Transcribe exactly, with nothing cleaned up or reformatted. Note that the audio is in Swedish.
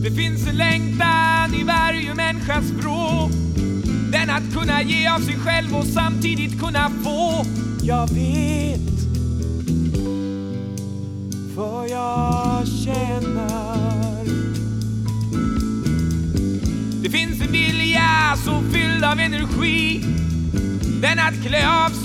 Det finns en längtan i varje människas vrå, den att kunna ge av sig själv och samtidigt kunna få. Jag vet vad jag känner. Det finns en vilja så fylld av energi, den att klä av